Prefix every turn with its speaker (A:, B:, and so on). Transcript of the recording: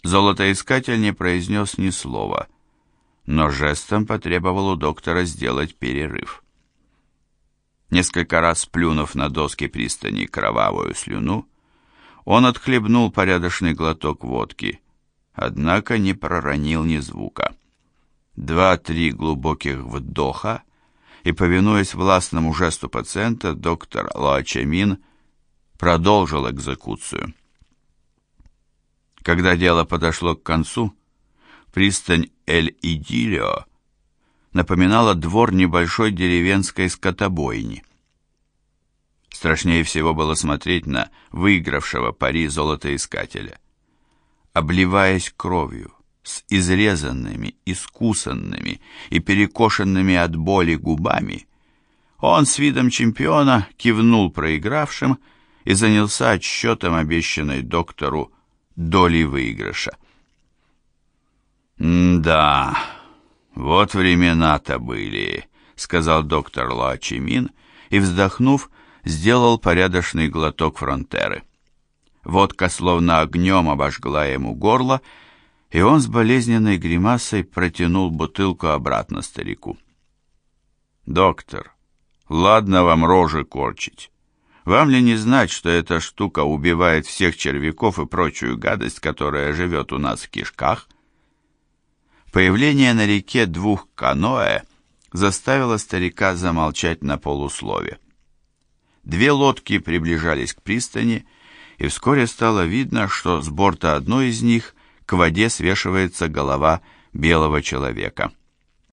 A: Золотоискатель не произнес ни слова, но жестом потребовал у доктора сделать перерыв. Несколько раз сплюнув на доски пристани кровавую слюну, он отхлебнул порядочный глоток водки, однако не проронил ни звука. 2-3 глубоких вдоха, и, повинуясь властному жесту пациента, доктор Лоачамин продолжил экзекуцию. Когда дело подошло к концу, пристань Эль-Идилио напоминала двор небольшой деревенской скотобойни. Страшнее всего было смотреть на выигравшего пари золотоискателя. Обливаясь кровью, с изрезанными, искусанными и перекошенными от боли губами, он с видом чемпиона кивнул проигравшим и занялся отсчетом обещанной доктору доли выигрыша. «Да, вот времена-то были», — сказал доктор Лоачамин и, вздохнув, сделал порядочный глоток фронтеры. Водка словно огнем обожгла ему горло, и он с болезненной гримасой протянул бутылку обратно старику. «Доктор, ладно вам рожи корчить. Вам ли не знать, что эта штука убивает всех червяков и прочую гадость, которая живет у нас в кишках?» Появление на реке 2 каноэ заставило старика замолчать на полуслове. 2 лодки приближались к пристани, и вскоре стало видно, что с борта одной из них к воде свешивается голова белого человека.